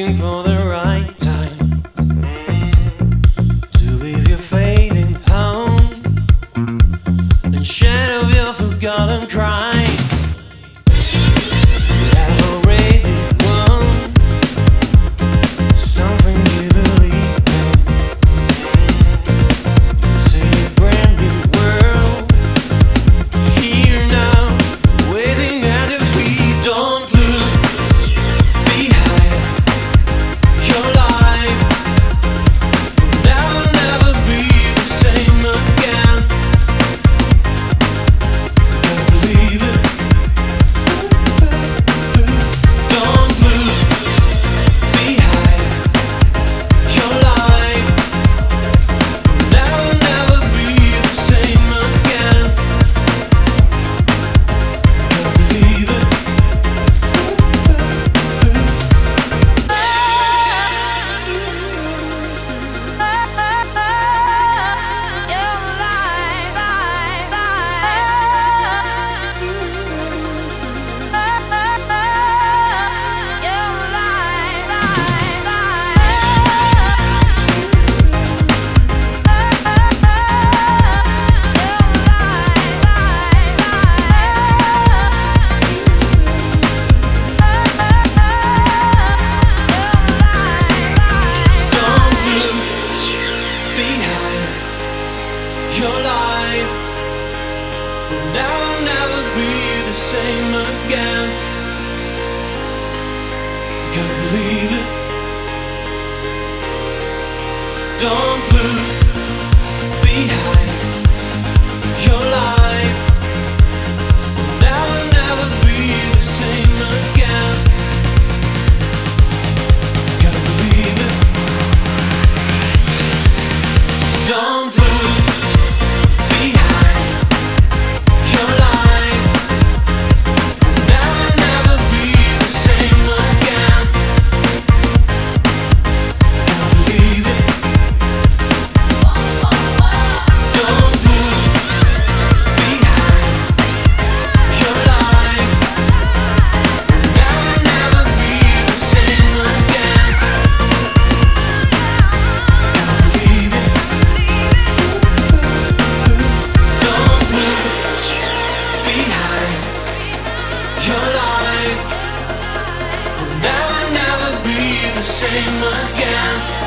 waiting for the right time to leave your fading home and shed of your forgotten crime. You have already won something you believe in. You see a brand new world here now, waiting at your feet. Don't look behind. Your life will never be the same again. Can't believe it. Don't look behind. Your life will never be the same again. Can't believe it. Your life will never be the same again. You gotta believe it. Don't look behind. Your life will never be the same again. You gotta believe it. Don't look behind. Your life will never be the same again. Can't believe it. Don't look behind. Your life will never be the same again. Can't believe it. Don't look behind. Your life will never be the same again.